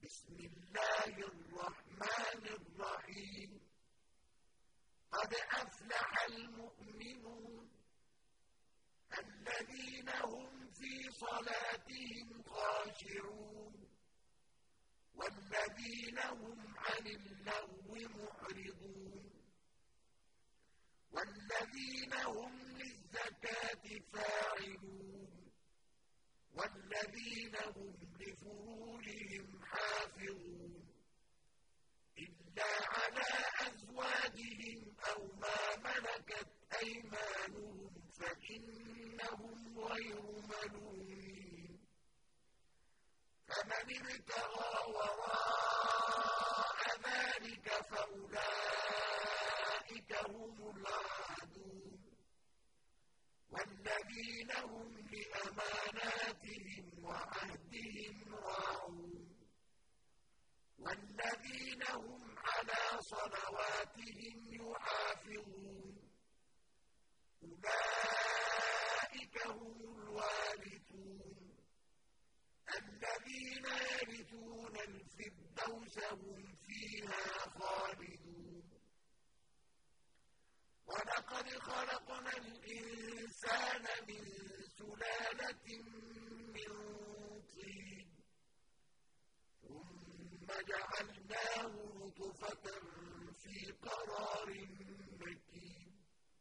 بسم الله الرحمن الرحيم قد أفلح المؤمنون الذين هم في صلاتهم خاشعون والذين هم عن اللغو معرضون والذين هم للزكاة فاعلون والذين هم لفروجهم حافظون إلا على أزواجهم أو ما ملكت أيمانهم فإنهم غير ملومين فمن ابتغى وراء ذلك فأولئك هم العادون والذين هم لأماناتهم وعهدهم راعون والذين هم على صلواتهم يحافظون أولئك هم الوارثون الذين يرثون الفردوس هم فيها خالدون ولقد خلقنا الإنسان من سلالة من طين ثم جعلناه نطفة في قرار مكين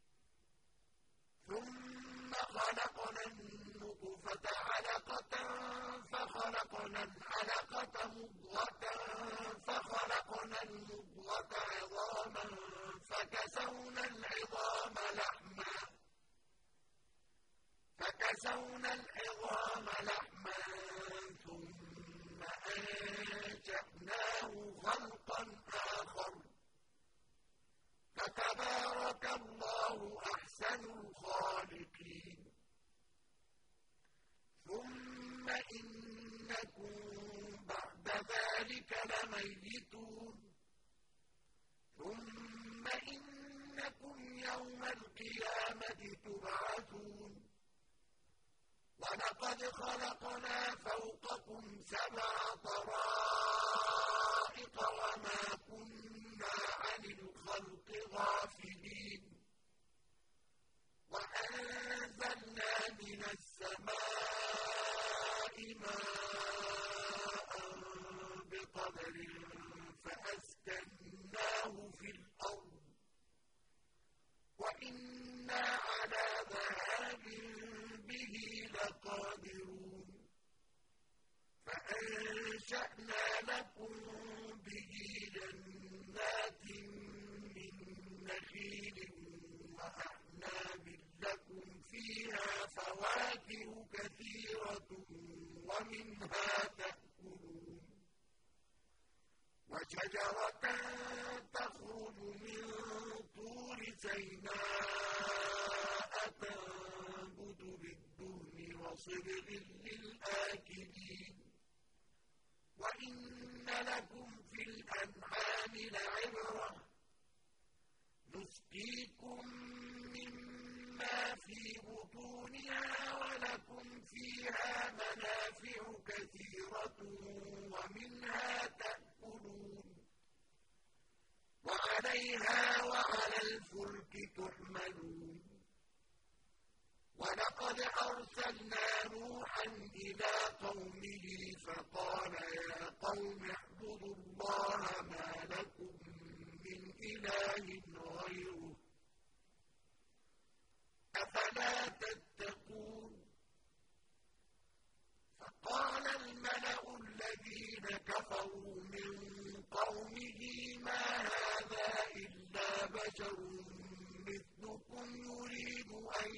ثم خلقنا النطفة علقة فخلقنا العلقة مضغة فخلقنا المضغة عظاما فكسونا العظام لحما ثم أنشأناه خلقا آخر فتبارك الله أحسن الخالقين ثم إنكم بعد ذلك لميتون ثم إنكم يوم القيامة تبعثون ولقد خلقنا فوقكم 7 طرائق وما كنا عن الخلق غافلين وأنزلنا من السماء ماء بقدر فأسكناه في الأرض وإنا على ذهاب به لقادرون فأنشأنا لكم به جنات من نخيل وأعناب لكم فيها فواكه كثيرة ومنها تأكلون وشجرة تخرج من طور سيناء تنبت بالدهن وصبغ للآكلين وإن لكم في الأنعام لعبرة نسقيكم مما في بطونها ولكم فيها منافع كثيرة ومنها تأكلون وعليها وعلى الفلك تحملون ولقد أرسلنا نوحا إلى قومه فقال يا قوم اعبدوا الله ما لكم من إله غيره أفلا تتقون فقال الملأ الذين كفروا من قومه ما هذا إلا بشر مثلكم يريد أن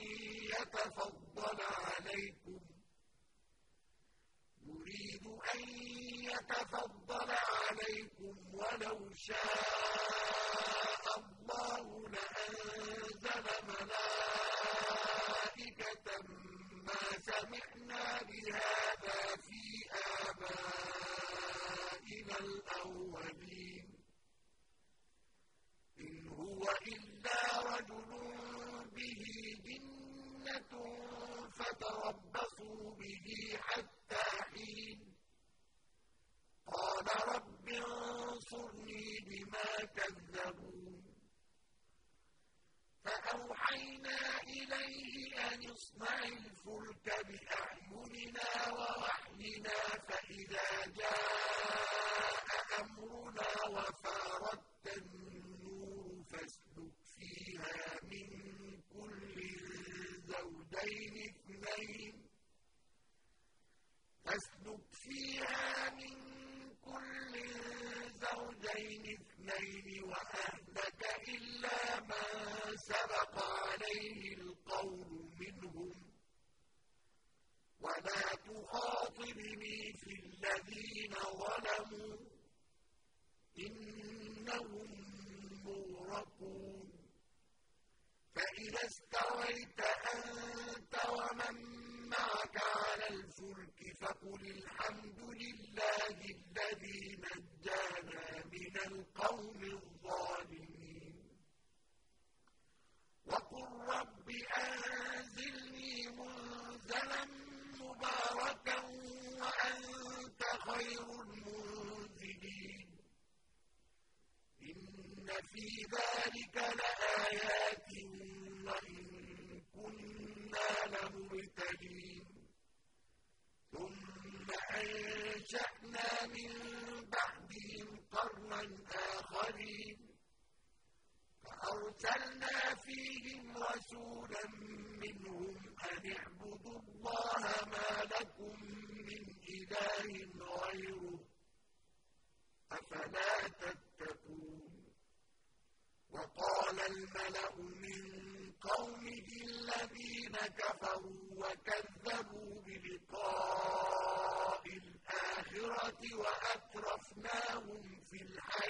يتفضل عليكم ولو شاء الله لأنزل ملائكة ما سمعنا بهذا في آبائنا الأولين إن هو إلا رجل به جنة فتربصوا به حتى حين قال قال رب انصرني بما كذبون فأوحينا إليه أن اصنع الفلك بأعيننا ووحينا فإذا جاء أمرنا وفارت النور فاسلك فيها من كل زوجين اثنين وأهلك إلا من سبق عليه القول منهم ولا تخاطبني في الذين ظلموا إنهم مغرقون فإذا استويت أنت ومن معك على الفلك فقل الحمد لله الذي نجانا من القوم الظالمين وقل رب أنزلني منزلا مباركا وأنت خير المنزلين إن في ذلك لآيات وإن كنا لمبتلين ثم أنشأنا من بعدهم قرنا آخرين فأرسلنا فيهم رسولا منهم أن اعبدوا الله ما لكم من إله غيره أفلا تتقون وقال الملأ من قومه الذين كفروا وكذبوا بلقاء الآخرة وأترفناهم في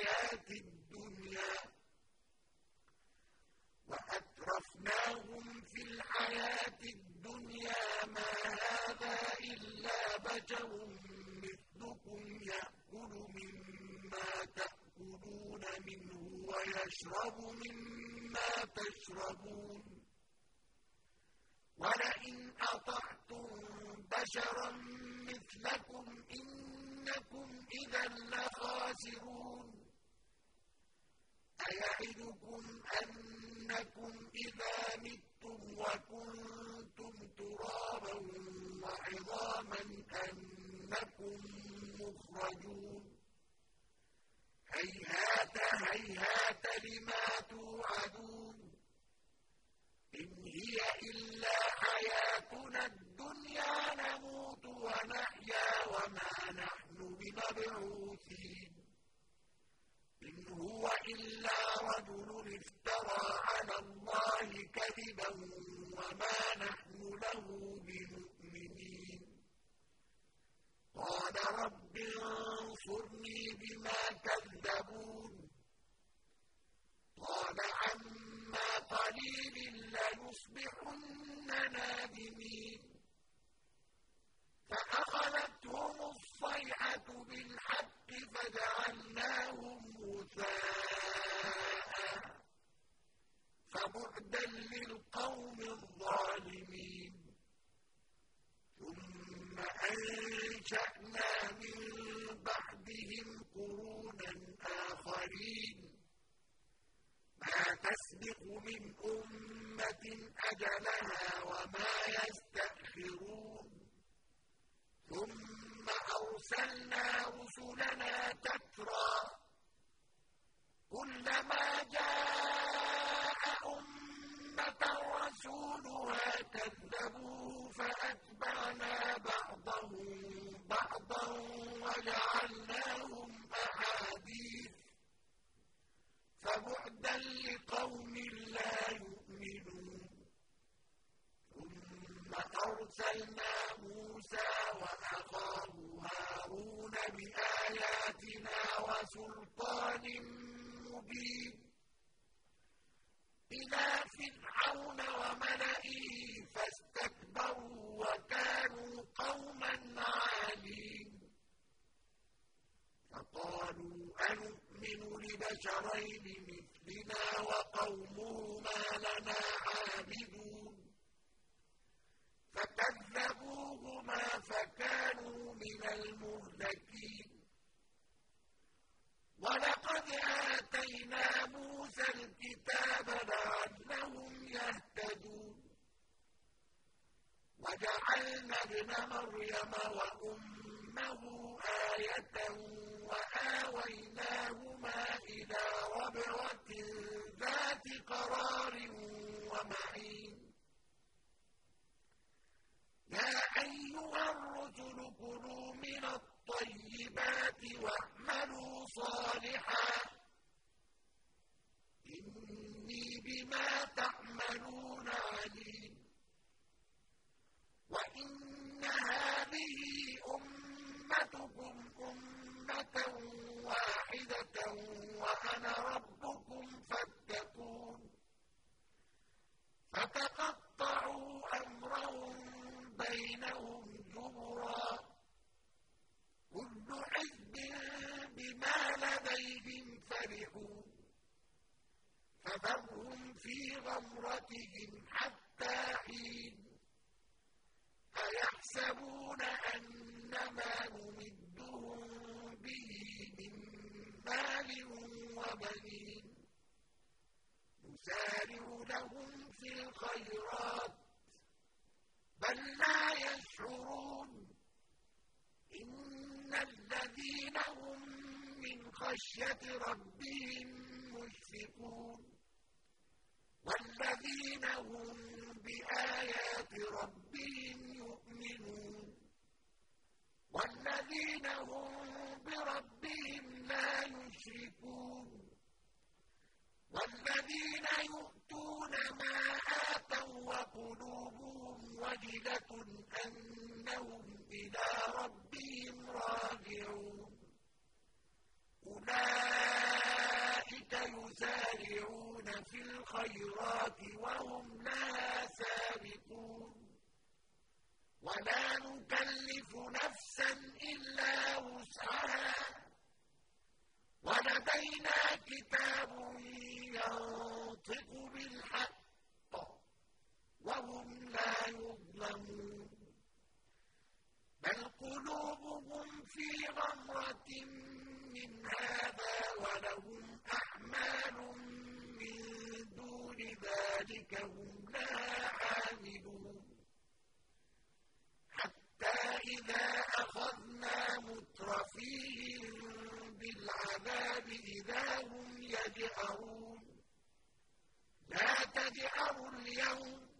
الحياة الدنيا ما هذا إلا بشر مثلكم يأكل مما تأكلون منه ويشرب مما تشربون ولئن أطعتم بشرا مثلكم إنكم إذا لخاسرون أيعدكم أنكم إذا متم وكنتم ترابا وعظاما أنكم مخرجون هيهات هيهات لما توعدون إن هي إلا حياتنا الدنيا نموت ونحيا وما نحن بمبعوثين إن هو إلا رجل افترى على الله كذبا وما نحن له بمؤمنين قال رب انصرني بما كذبون قال عما قليل ليصبحن نادمين فأخذتهم الصيحة بالحق فجعلناهم غثاء فبعدا للقوم الظالمين ثم أنشأنا من بعدهم قرونا آخرين ما تسبق من أمة أجلها وما يستأخرون ثم أرسلنا رسلنا تترى كلما جاء أمة رسولها كذبوه فأتبعنا بعضهم بعضا وجعلناهم أحاديث فبعدا لقوم لا يؤمنون ثم أرسلنا موسى وأخاه هارون بآياتنا وسلطان مبين إلى فرعون وملئه فاستكبروا وكانوا قوما عالين فقالوا أنؤمن لبشرين مثلنا وقومهما لنا عابدون فكذبوهما فكانوا من المهلكين جعلنا ابن مريم وأمه آية وآويناهما إلى ربوة ذات قرار ومعين يا أيها الرسل كلوا من الطيبات واعملوا صالحا إني بما تعملون عليم وإن هذه أمتكم أمة واحدة وأنا ربكم فاتقون فتقطعوا أمرهم بينهم زبرا كل حزب بما لديهم فرحون فذرهم في غمرتهم حتى حين أيحسبون أن ما نمدهم به من مال وبنين نسارع لهم في الخيرات بل لا يشعرون إن الذين هم من خشية ربهم مشفقون والذين هم بآيات ربهم يؤمنون والذين هم بربهم لا يشركون والذين يؤتون ما آتوا وقلوبهم وجلة أنهم إلى ربهم راجعون أولئك يسارعون في الخيرات وهم لها سابقون ولا نكلف نفسا إلا وسعها ولدينا كتاب ينطق بالحق وهم لا يظلمون بل قلوبهم في غمرة من هذا ولهم أعمال من دون ذلك هم لها عاملون حتى إذا أخذنا مترفيهم بالعذاب إذا هم يجأرون لا تجأروا اليوم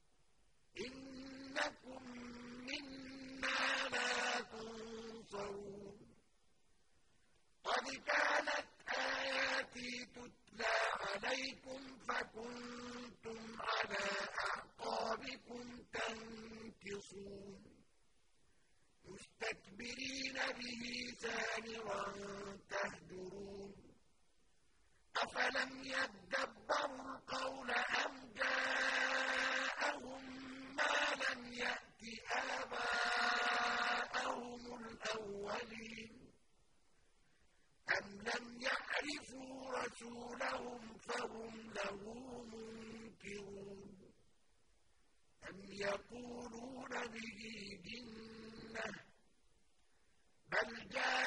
إنكم منا لا تنصرون قد كانت آياتي تتلى عليكم فكنتم على أعقابكم تنكصون مستكبرين به سامرا تهجرون أفلم يدبروا القول أم جاءهم ما لم يأت آباءهم الأولين أم لم يعرفوا رسولهم فهم له منكرون أم يقولون به جنة بل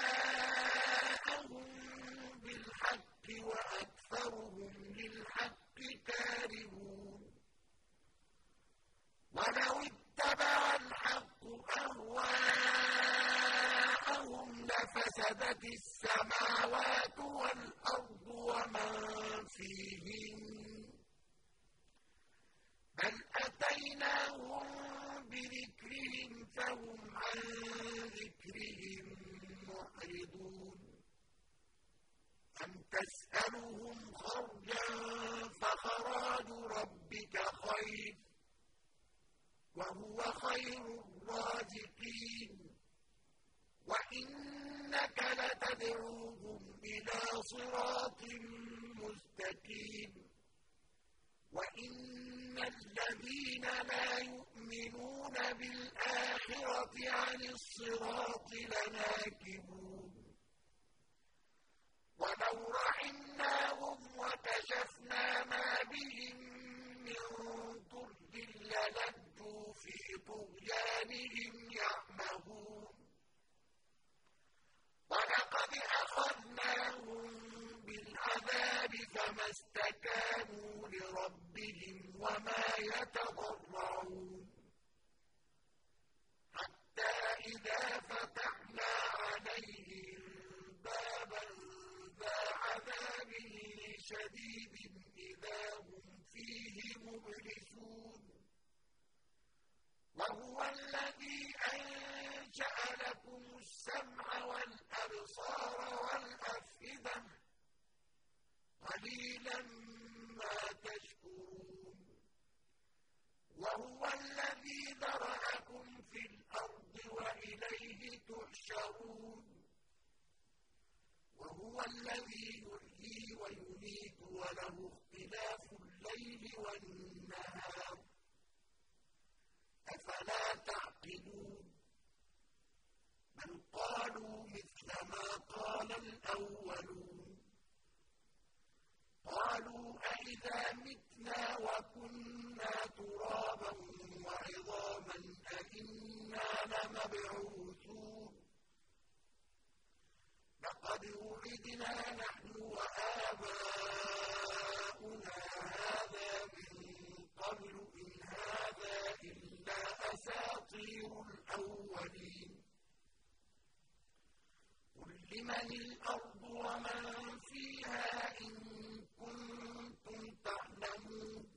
جاءهم بالحق وأكثرهم للحق كارهون ولو اتبع الحق أهواءهم لفسدت السماوات والأرض ومن فيهن بل أتيناهم بذكرهم فهم عن ذكرهم معرضون أم تسألهم خرجا فخراج ربك خير وهو خير الرازقين وإنك لتدعوهم إلى صراط مستقيم وإن الذين لا يؤمنون بالآخرة عن الصراط لناكبون ولو رحمناهم وكشفنا ما بهم من ضر للجوا في طغيانهم يعمهون ولقد أخذناهم بالعذاب فما استكانوا لربهم وما يتضرعون شديد إذا هم فيه مبلسون وهو الذي أنشأ لكم السمع والأبصار والأفئدة قليلا ما تشكرون وهو الذي ذرأكم في الأرض وإليه تحشرون وهو الذي يحيي ويميت وله اختلاف الليل والنهار أفلا تعقلون بل قالوا مثل ما قال الأولون قالوا أئذا متنا وكنا ترابا وعظاما أئنا لمبعوثون لقد وعدنا نحن وآباؤنا هذا من قبل إن هذا إلا أساطير الأولين قل لمن الأرض ومن فيها إن كنتم تعلمون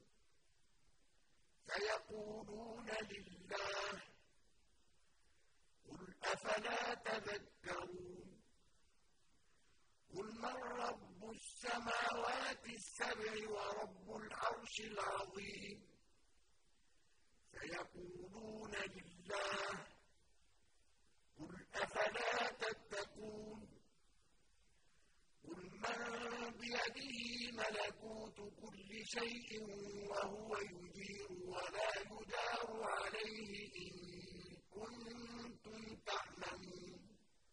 سيقولون لله قل أفلا تذكرون قل من رب السماوات السبع ورب العرش العظيم سيقولون لله قل أفلا تتقون قل من بيده ملكوت كل شيء وهو يجير ولا يجار عليه إن كنتم تعلمون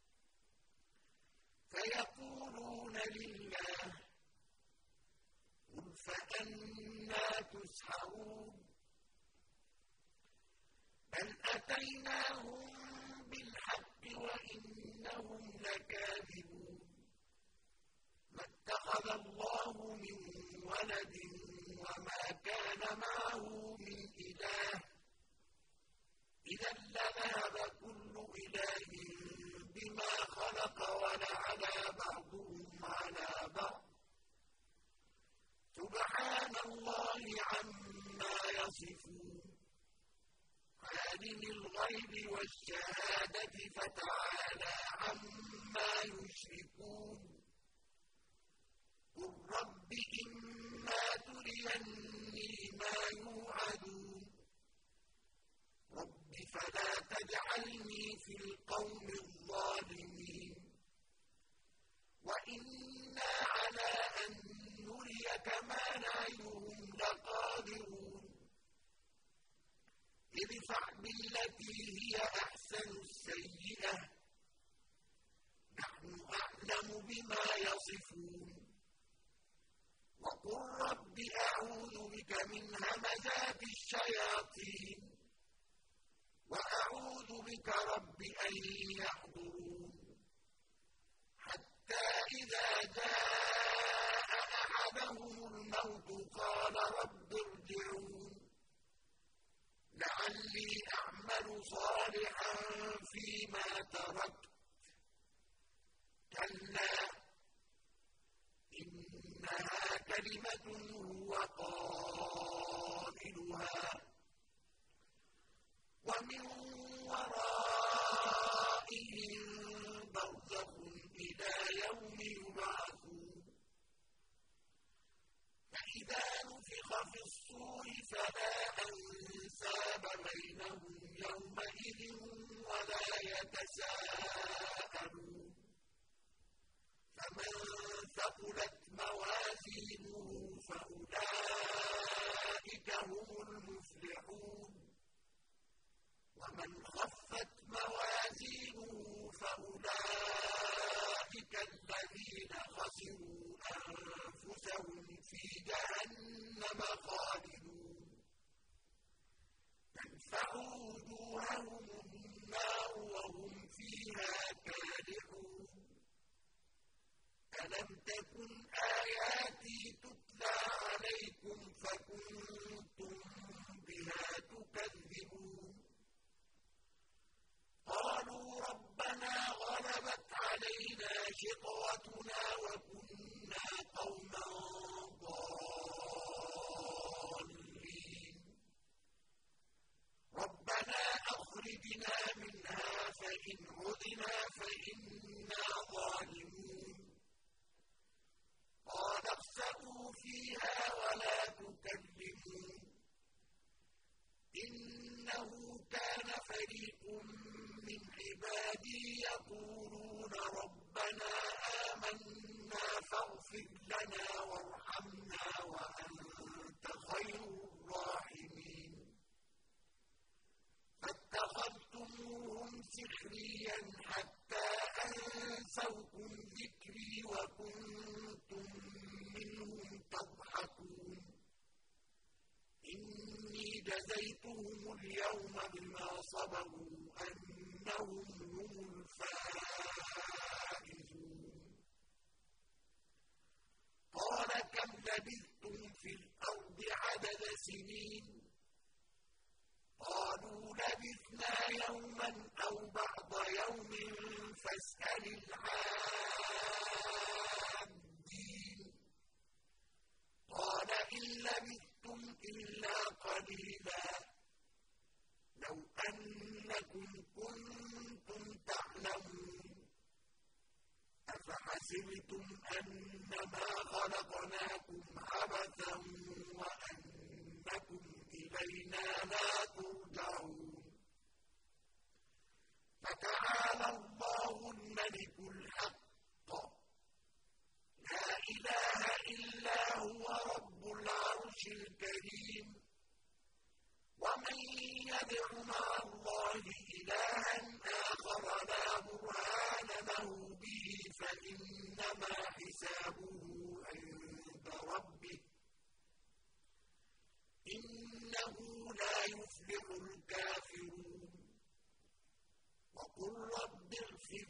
سيقولون لله قل فأنى تسحرون بل أتيناهم بالحق وإنهم لكاذبون ما اتخذ الله من ولد وما كان معه من إله إذا لذهب كل إله بما خلق ولعلى بعضهم على بعض سبحان الله عما يصفون عالم الغيب والشهادة فتعالى عما يشركون قل رب إما تريني ما يوعدون رب فلا تجعلني في القوم الظالمين وإنا على أن نريك ما نعدهم لقادرون ادفع بالتي هي أحسن السيئة نحن أعلم بما يصفون وقل رب أعوذ بك من همزات الشياطين وأعوذ بك رب أن يحضرون حتى إذا جاء أحدهم الموت قال رب ارجعون لعلي أعمل صالحا فيما تركت كلا إنها كلمة هو قائلها ومن ورائهم برزخ إلى يوم يبعثون فإذا نفخ في الصور فلا أنساب بينهم يومئذ ولا يتساءلون فمن ثقلت موازينه فأولئك هم المفلحون ومن خفت موازينه فأولئك الذين خسروا أنفسهم في جهنم خالدون تنفع وجوههم النار وهم فيها كالحون ألم تكن آياتي تتلى عليكم فكنتم بها تكذبون قالوا ربنا غلبت علينا شقوتنا وكنا كُنَّا قَوْمًا ضَالِّينَ رَبَّنَا أَخْرِجْنَا مِنْهَا فَإِنْ عُدْنَا فَإِنَّا ظَالِمُونَ قَالَ اخْسَئُوا فِيهَا وَلَا تُكَلِّمُونِ إِنَّهُ كَانَ فَرِيقٌ مِّنْ عِبَادِي يَقُولُونَ رَبَّنَا آمَنَّا فَاغْفِرْ لَنَا وَارْحَمْنَا وَأَنتَ خَيْرُ الرَّاحِمِينَ فَاتَّخَذْتُمُوهُمْ سِخْرِيًّا حَتَّىٰ أَنسَوْكُمْ ذِكْرِي وَكُنتُم مِّنْهُمْ تَضْحَكُونَ إِنِّي جَزَيْتُهُمُ الْيَوْمَ بِمَا صَبَرُوا أَنَّهُمْ هُمُ الْفَائِزُونَ قَالَ كَمْ لَبِثْتُمْ فِي الْأَرْضِ عَدَدَ سِنِينَ قَالُوا لَبِثْنَا يَوْمًا أَوْ بَعْضَ يَوْمٍ فَاسْأَلِ الْعَادِّينَ قَالَ إِن لَّبِثْتُمْ إِلَّا قَلِيلًا لَّوْ أَنَّكُمْ كُنتُمْ تَعْلَمُونَ أَفَحَسِبْتُمْ أَنَّمَا خَلَقْنَاكُمْ عَبَثًا وَأَنَّكُمْ إِلَيْنَا لَا تُرْجَعُونَ فَتَعَالَى اللَّهُ الْمَلِكُ الْحَقُّ لَا إِلَٰهَ إِلَّا هُوَ رَبُّ الْعَرْشِ الْكَرِيمِ وَمَن يَدْعُ مَعَ اللَّهِ إِلَٰهًا آخَرَ لَا بُرْهَانَ لَهُ بِهِ فَإِنَّمَا حِسَابُهُ عِندَ رَبِّهِ إِنَّهُ لَا يُفْلِحُ الْكَافِرُونَ وَقُل رَّبِّ اغْفِرْ